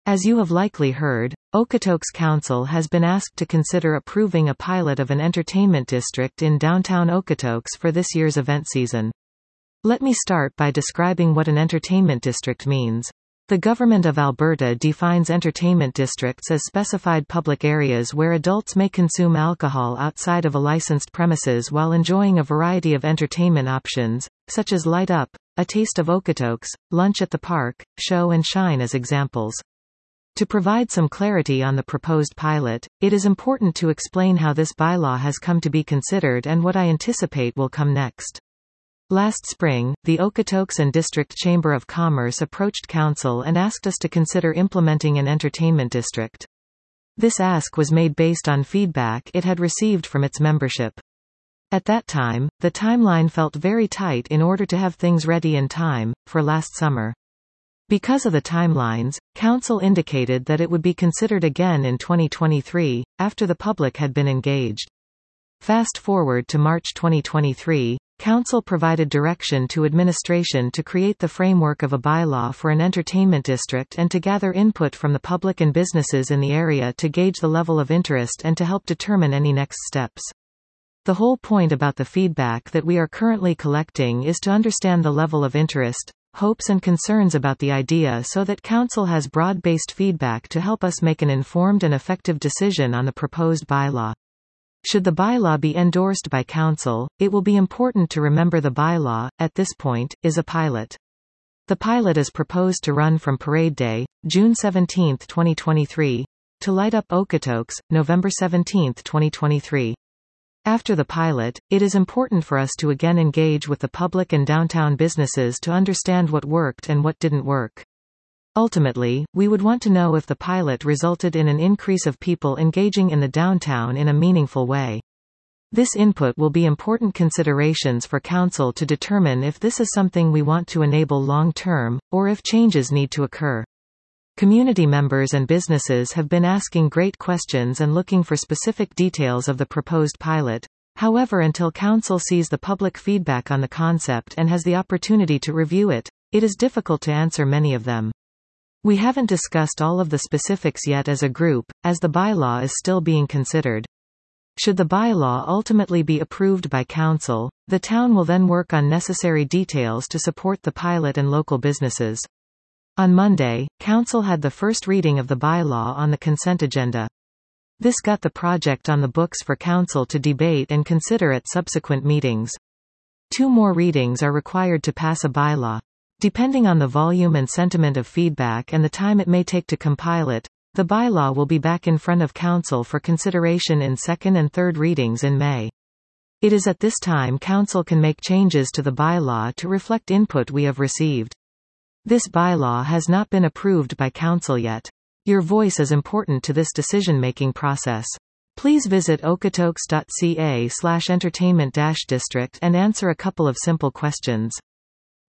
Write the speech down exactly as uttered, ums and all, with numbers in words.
As you have likely heard, Okotoks Council has been asked to consider approving a pilot of an entertainment district in downtown Okotoks for this year's event season. Let me start by describing what an entertainment district means. The Government of Alberta defines entertainment districts as specified public areas where adults may consume alcohol outside of a licensed premises while enjoying a variety of entertainment options, such as Light Up, A Taste of Okotoks, Lunch at the Park, Show and Shine as examples. To provide some clarity on the proposed pilot, it is important to explain how this bylaw has come to be considered and what I anticipate will come next. Last spring, the Okotoks and District Chamber of Commerce approached Council and asked us to consider implementing an entertainment district. This ask was made based on feedback it had received from its membership. At that time, the timeline felt very tight in order to have things ready in time for last summer. Because of the timelines, Council indicated that it would be considered again in twenty twenty-three, after the public had been engaged. Fast forward to March twenty twenty-three, Council provided direction to administration to create the framework of a bylaw for an entertainment district and to gather input from the public and businesses in the area to gauge the level of interest and to help determine any next steps. The whole point about the feedback that we are currently collecting is to understand the level of interest, hopes and concerns about the idea so that Council has broad-based feedback to help us make an informed and effective decision on the proposed bylaw. Should the bylaw be endorsed by Council, it will be important to remember the bylaw, at this point, is a pilot. The pilot is proposed to run from Parade Day, June seventeenth twenty twenty-three, to Light Up Okotoks, November seventeenth twenty twenty-three. After the pilot, it is important for us to again engage with the public and downtown businesses to understand what worked and what didn't work. Ultimately, we would want to know if the pilot resulted in an increase of people engaging in the downtown in a meaningful way. This input will be important considerations for Council to determine if this is something we want to enable long-term, or if changes need to occur. Community members and businesses have been asking great questions and looking for specific details of the proposed pilot. However, until Council sees the public feedback on the concept and has the opportunity to review it, it is difficult to answer many of them. We haven't discussed all of the specifics yet as a group, as the bylaw is still being considered. Should the bylaw ultimately be approved by Council, the town will then work on necessary details to support the pilot and local businesses. On Monday, Council had the first reading of the bylaw on the consent agenda. This got the project on the books for Council to debate and consider at subsequent meetings. Two more readings are required to pass a bylaw. Depending on the volume and sentiment of feedback and the time it may take to compile it, the bylaw will be back in front of Council for consideration in second and third readings in May. It is at this time Council can make changes to the bylaw to reflect input we have received. This bylaw has not been approved by Council yet. Your voice is important to this decision-making process. Please visit okotoks dot c a slash entertainment dash district and answer a couple of simple questions.